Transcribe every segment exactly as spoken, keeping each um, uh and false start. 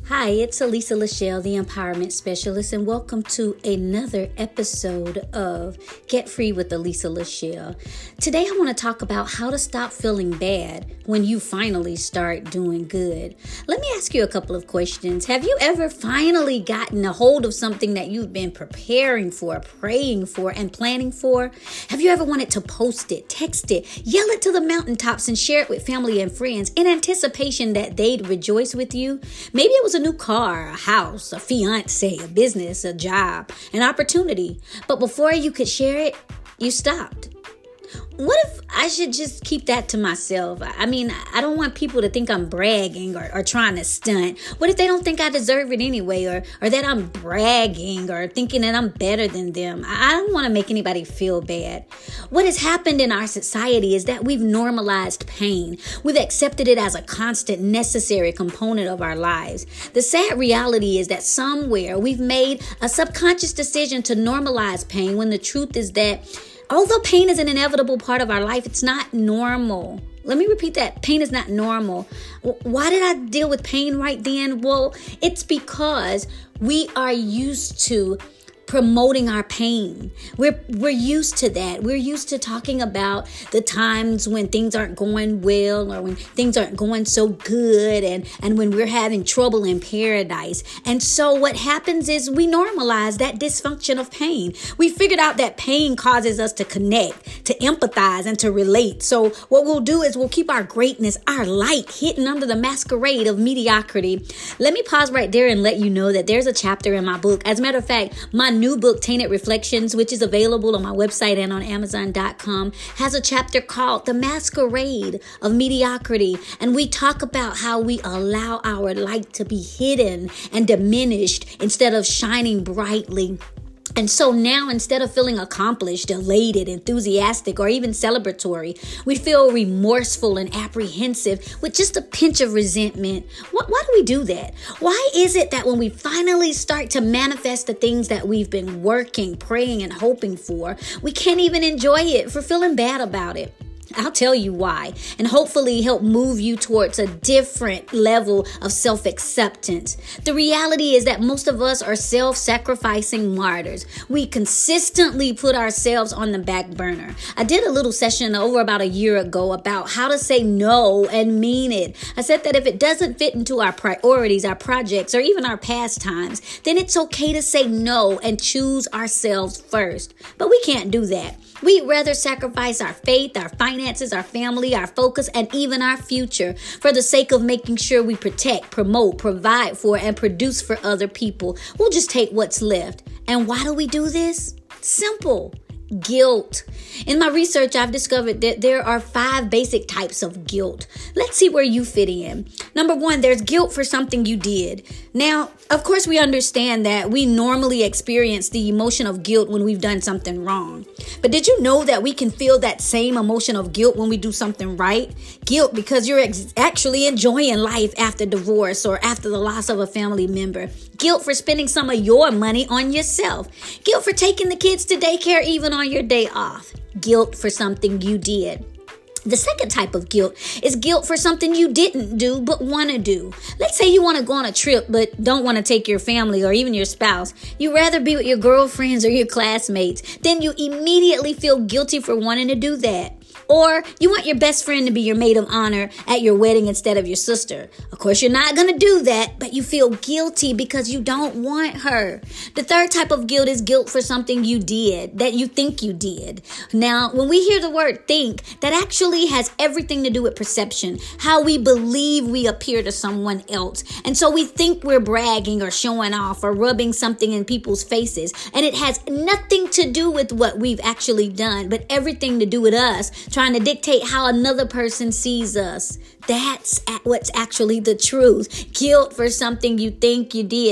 Hi, it's Elisa Lachelle, the Empowerment Specialist, and welcome to another episode of Get Free with Elisa Lachelle. Today, I want to talk about how to stop feeling bad when you finally start doing good. Let me ask you a couple of questions. Have you ever finally gotten a hold of something that you've been preparing for, praying for, and planning for? Have you ever wanted to post it, text it, yell it to the mountaintops, and share it with family and friends in anticipation that they'd rejoice with you? Maybe it was a new car, a house, a fiance, a business, a job, an opportunity. But before you could share it, you stopped. What if I should just keep that to myself? I mean, I don't want people to think I'm bragging or, or trying to stunt. What if they don't think I deserve it anyway, or, or that I'm bragging or thinking that I'm better than them? I don't want to make anybody feel bad. What has happened in our society is that we've normalized pain. We've accepted it as a constant, necessary component of our lives. The sad reality is that somewhere we've made a subconscious decision to normalize pain, when the truth is that although pain is an inevitable part of our life, it's not normal. Let me repeat that. Pain is not normal. Why did I deal with pain right then? Well, it's because we are used to promoting our pain. We're we're used to that. We're used to talking about the times when things aren't going well, or when things aren't going so good, and, and when we're having trouble in paradise. And so what happens is we normalize that dysfunction of pain. We figured out that pain causes us to connect, to empathize, and to relate. So what we'll do is we'll keep our greatness, our light, hidden under the masquerade of mediocrity. Let me pause right there and let you know that there's a chapter in my book. As a matter of fact, my new book, Tainted Reflections, which is available on my website and on amazon dot com, has a chapter called The Masquerade of Mediocrity. And we talk about how we allow our light to be hidden and diminished instead of shining brightly. And so now, instead of feeling accomplished, elated, enthusiastic, or even celebratory, we feel remorseful and apprehensive with just a pinch of resentment. Why, why do we do that? Why is it that when we finally start to manifest the things that we've been working, praying, and hoping for, we can't even enjoy it for feeling bad about it? I'll tell you why, and hopefully help move you towards a different level of self-acceptance. The reality is that most of us are self-sacrificing martyrs. We consistently put ourselves on the back burner. I did a little session over about a year ago about how to say no and mean it. I said that if it doesn't fit into our priorities, our projects, or even our pastimes, then it's okay to say no and choose ourselves first. But we can't do that. We'd rather sacrifice our faith, our finances, our family, our focus, and even our future for the sake of making sure we protect, promote, provide for, and produce for other people. We'll just take what's left. And why do we do this? Simple. Guilt. In my research, I've discovered that there are five basic types of guilt. Let's see where you fit in. Number one, there's guilt for something you did. Now, of course, we understand that we normally experience the emotion of guilt when we've done something wrong. But did you know that we can feel that same emotion of guilt when we do something right? Guilt because you're ex- actually enjoying life after divorce or after the loss of a family member. Guilt for spending some of your money on yourself. Guilt for taking the kids to daycare even on your day off. Guilt for something you did. The second type of guilt is guilt for something you didn't do but want to do. Let's say you want to go on a trip but don't want to take your family or even your spouse. You'd rather be with your girlfriends or your classmates. Then you immediately feel guilty for wanting to do that. Or you want your best friend to be your maid of honor at your wedding instead of your sister. Of course, you're not going to do that, but you feel guilty because you don't want her. The third type of guilt is guilt for something you did, that you think you did. Now, when we hear the word think, that actually has everything to do with perception, how we believe we appear to someone else. And so we think we're bragging or showing off or rubbing something in people's faces. And it has nothing to do with what we've actually done, but everything to do with us trying to dictate how another person sees us. That's what's actually the truth. Guilt for something you think you did.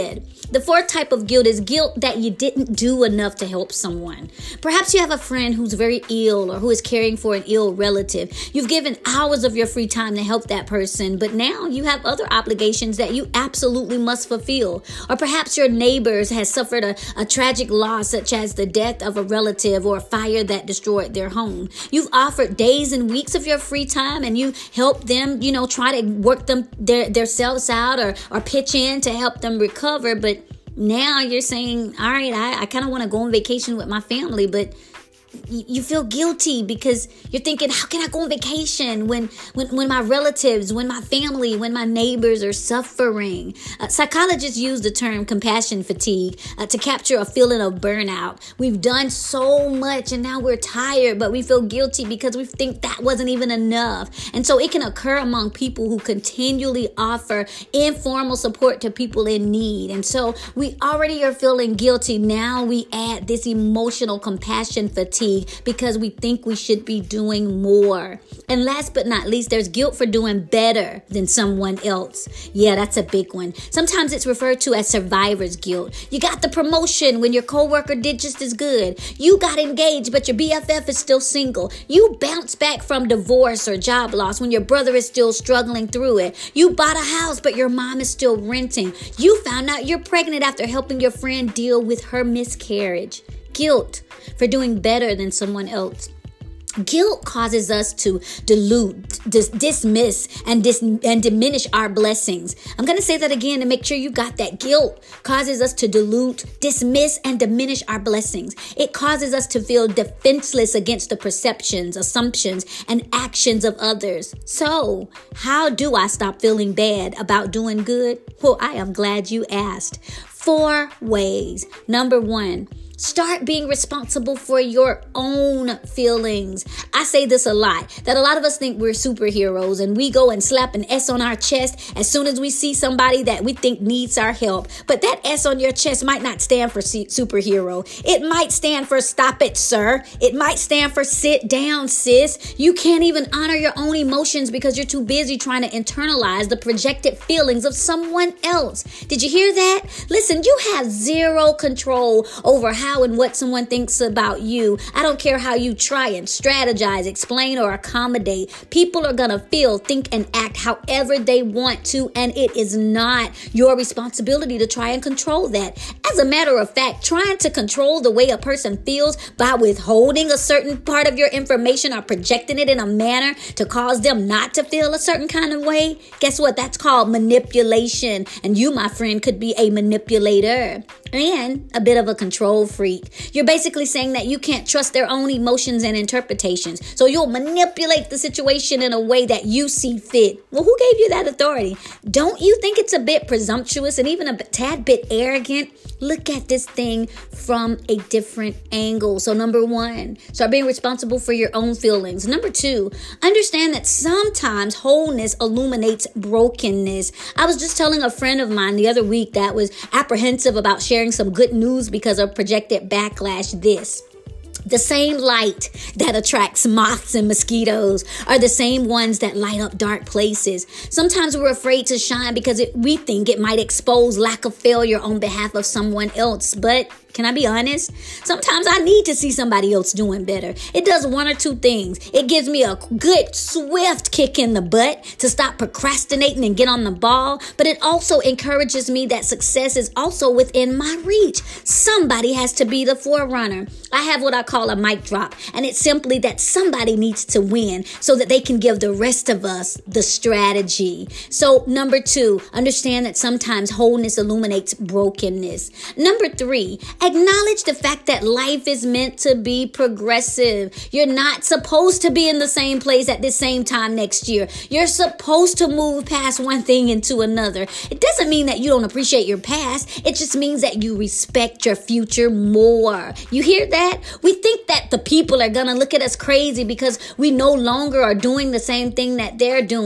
The fourth type of guilt is guilt that you didn't do enough to help someone. Perhaps you have a friend who's very ill or who is caring for an ill relative. You've given hours of your free time to help that person, but now you have other obligations that you absolutely must fulfill. Or perhaps your neighbors has suffered a, a tragic loss, such as the death of a relative or a fire that destroyed their home. You've offered days and weeks of your free time, and you help them, you know, try to work them their, their selves out or, or pitch in to help them recover, but now you're saying, all right, I, I kind of want to go on vacation with my family, but you feel guilty because you're thinking, how can I go on vacation when when, when my relatives, when my family, when my neighbors are suffering? Uh, psychologists use the term compassion fatigue uh, to capture a feeling of burnout. We've done so much and now we're tired, but we feel guilty because we think that wasn't even enough. And so it can occur among people who continually offer informal support to people in need. And so we already are feeling guilty. Now we add this emotional compassion fatigue because we think we should be doing more. And last but not least, there's guilt for doing better than someone else. Yeah, that's a big one. Sometimes it's referred to as survivor's guilt. You got the promotion when your coworker did just as good. You got engaged, but your B F F is still single. You bounce back from divorce or job loss when your brother is still struggling through it. You bought a house, but your mom is still renting. You found out you're pregnant after helping your friend deal with her miscarriage. Guilt for doing better than someone else. Guilt causes us to dilute, dis- dismiss, and, dis- and diminish our blessings. I'm going to say that again to make sure you got that. Guilt causes us to dilute, dismiss, and diminish our blessings. It causes us to feel defenseless against the perceptions, assumptions, and actions of others. So, how do I stop feeling bad about doing good? Well, I am glad you asked. Four ways. Number one, start being responsible for your own feelings. I say this a lot, that a lot of us think we're superheroes and we go and slap an S on our chest as soon as we see somebody that we think needs our help. But that S on your chest might not stand for superhero. It might stand for stop it, sir. It might stand for sit down, sis. You can't even honor your own emotions because you're too busy trying to internalize the projected feelings of someone else. Did you hear that? Listen, you have zero control over how and what someone thinks about you. I don't care how you try and strategize, explain, or accommodate. People are going to feel, think, and act however they want to, and it is not your responsibility to try and control that. As a matter of fact, trying to control the way a person feels by withholding a certain part of your information or projecting it in a manner to cause them not to feel a certain kind of way, guess what? That's called manipulation. And you, my friend, could be a manipulator and a bit of a control freak. You're basically saying that you can't trust their own emotions and interpretations. So you'll manipulate the situation in a way that you see fit. Well, who gave you that authority? Don't you think it's a bit presumptuous and even a tad bit arrogant? Look at this thing from a different angle. So number one, start being responsible for your own feelings. Number two, understand that sometimes wholeness illuminates brokenness. I was just telling a friend of mine the other week that was apprehensive about sharing some good news because of projected backlash. This. The same light that attracts moths and mosquitoes are the same ones that light up dark places. Sometimes we're afraid to shine because it, we think it might expose lack of failure on behalf of someone else. But can I be honest? Sometimes I need to see somebody else doing better. It does one or two things. It gives me a good, swift kick in the butt to stop procrastinating and get on the ball. But it also encourages me that success is also within my reach. Somebody has to be the forerunner. I have what I call a mic drop. And it's simply that somebody needs to win so that they can give the rest of us the strategy. So number two, understand that sometimes wholeness illuminates brokenness. Number three, acknowledge the fact that life is meant to be progressive. You're not supposed to be in the same place at the same time next year. You're supposed to move past one thing into another. It doesn't mean that you don't appreciate your past. It just means that you respect your future more. You hear that? We think that the people are going to look at us crazy because we no longer are doing the same thing that they're doing.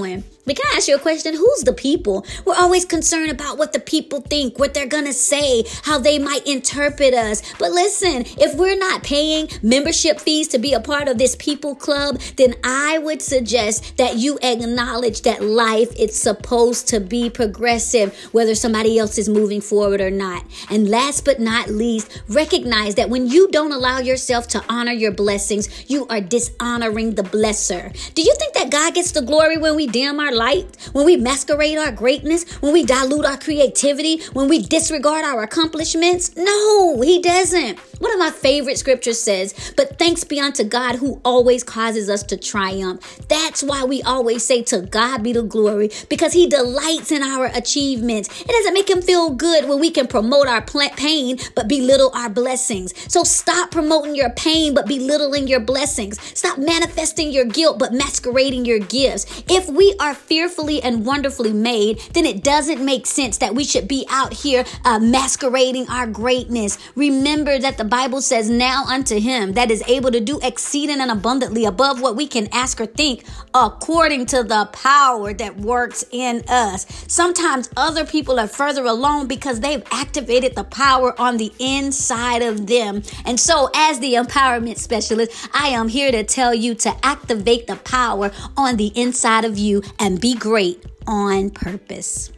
But can I ask you a question? Who's the people? We're always concerned about what the people think, what they're going to say, how they might interpret us. But listen, if we're not paying membership fees to be a part of this people club, then I would suggest that you acknowledge that life is supposed to be progressive, whether somebody else is moving forward or not. And last but not least, recognize that when you don't allow yourself to honor your blessings, you are dishonoring the blesser. Do you think that God gets the glory when we dim our light, when we masquerade our greatness, when we dilute our creativity, when we disregard our accomplishments? No, he doesn't. One of my favorite scriptures says, but thanks be unto God who always causes us to triumph. That's why we always say to God be the glory, because he delights in our achievements. It doesn't make him feel good when we can promote our pain, but belittle our blessings. So stop promoting your pain, but belittling your blessings. Stop manifesting your guilt, but masquerading your gifts. If we are fearfully and wonderfully made, then it doesn't make sense that we should be out here uh, masquerading our greatness. Remember that the Bible says, now unto him that is able to do exceeding and abundantly above what we can ask or think, according to the power that works in us. Sometimes other people are further along because they've activated the power on the inside of them. And so as the empowerment specialist, I am here to tell you to activate the power on the inside of you and be great on purpose.